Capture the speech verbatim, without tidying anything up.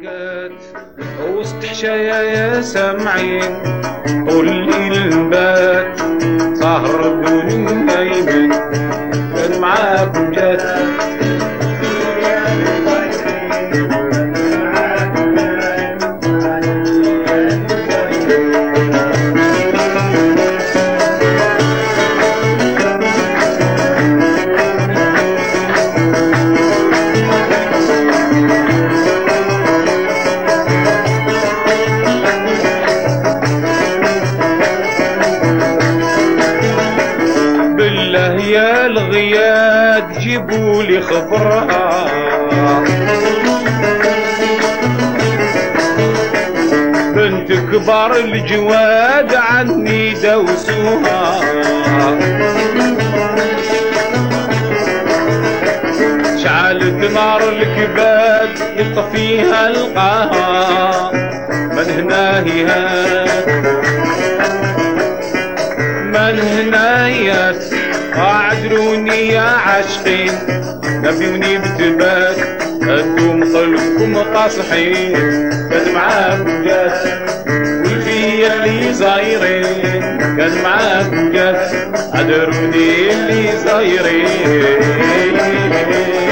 وقت وسط حشايا يا سامعين طول البات سهر بدون نايمين كان معاكم جات يا الغياد جيبوا لي خبرها بنت كبار الجواد عني دوسوها شعلت نار الكباد يطفيها القاها من هنا هيهات من هنا هيهات اعذروني يا عاشقين نبيوني بتبات انتم قلبكم قاصحين كان معاكم جات والفيا اللي زايرين كان معاكم جات اعذروني اللي زايرين